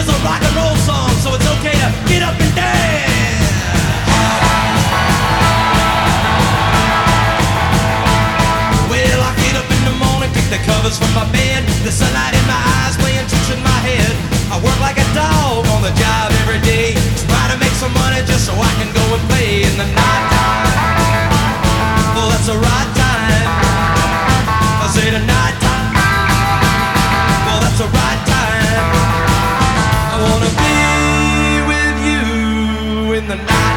a rock and roll song, so it's okay to get up and dance. Well, I get up in the morning, kick the covers from my bed, the sunlight in my eyes, playing tricks in my head. I work like a dog on the job every day, try to make some money just so I can go and play in the night time. Well, that's the right time. I say the night time. Well, that's the right time. I wanna be with you in the night.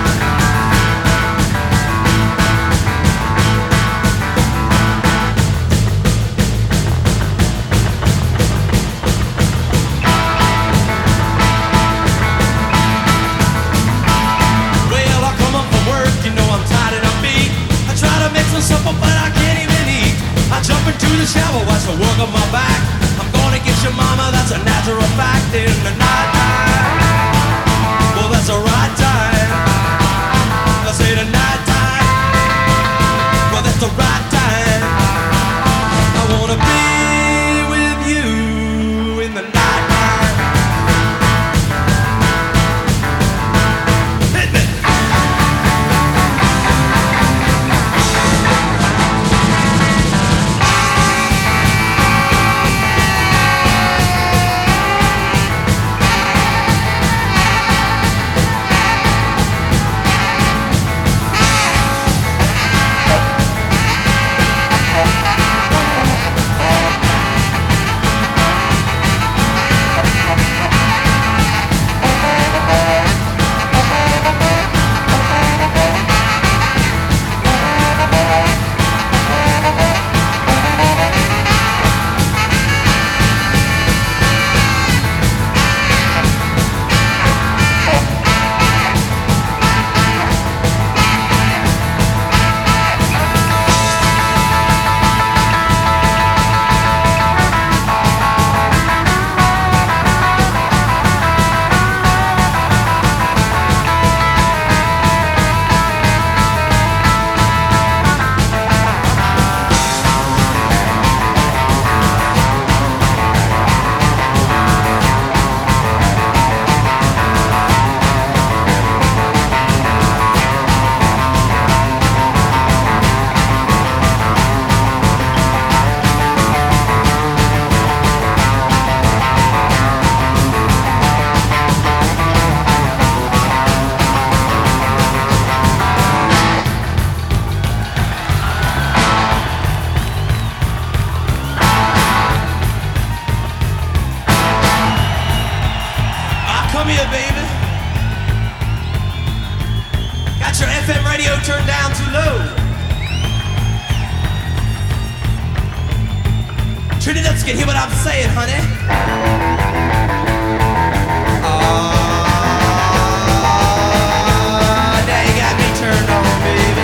Supper, but I can't even eat. I jump into the shower, watch the work on my back. I'm gonna get your mama, that's a natural fact. In the night time, well, that's the right time. I say the night time, well, that's the right time. I wanna be with you in the night time. Hit me. Come here, baby. Got your FM radio turned down too low. Turn it up so you can hear what I'm saying, honey. Now you got me turned on, baby.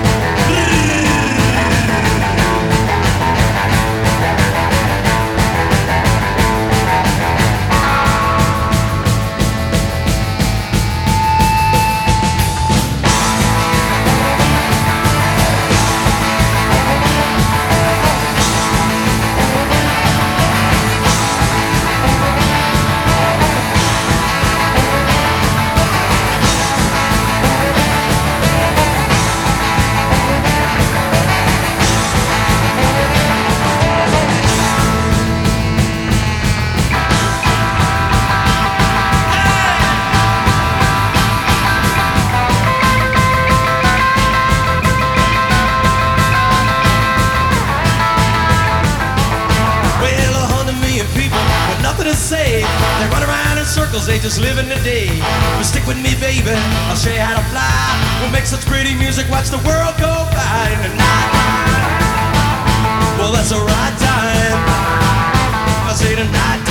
Say they run around in circles, they just live in the day. But stick with me, baby, I'll show you how to fly. We'll make such pretty music, watch the world go by in the night. Well, that's the right time. I say the night.